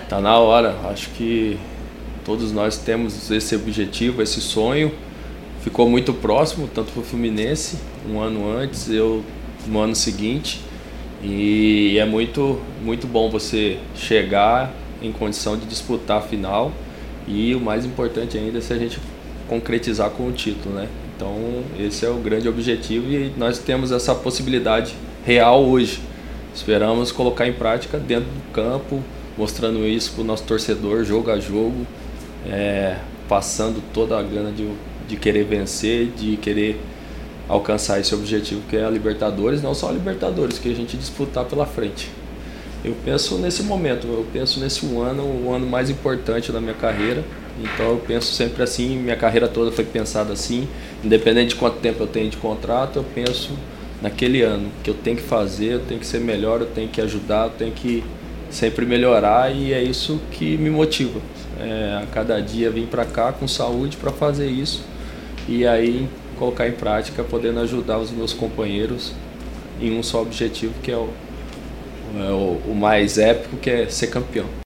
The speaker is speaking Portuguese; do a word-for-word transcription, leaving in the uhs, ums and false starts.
Tá na hora, acho que todos nós temos esse objetivo, esse sonho. Ficou muito próximo, tanto para o Fluminense, um ano antes, eu no ano seguinte. E é muito, muito bom você chegar em condição de disputar a final. E o mais importante ainda é se a gente concretizar com o título, né? Então esse é o grande objetivo e nós temos essa possibilidade real hoje. Esperamos colocar em prática dentro do campo, mostrando isso para o nosso torcedor, jogo a jogo, é, passando toda a gana de, de querer vencer, de querer alcançar esse objetivo que é a Libertadores, não só a Libertadores, que a gente disputar pela frente. Eu penso nesse momento, eu penso nesse um ano, o ano mais importante da minha carreira, então eu penso sempre assim, minha carreira toda foi pensada assim, independente de quanto tempo eu tenho de contrato, eu penso naquele ano, que eu tenho que fazer, eu tenho que ser melhor, eu tenho que ajudar, eu tenho que sempre melhorar e é isso que me motiva. É, a cada dia vim para cá com saúde para fazer isso e aí colocar em prática, podendo ajudar os meus companheiros em um só objetivo, que é o, é o, o mais épico, que é ser campeão.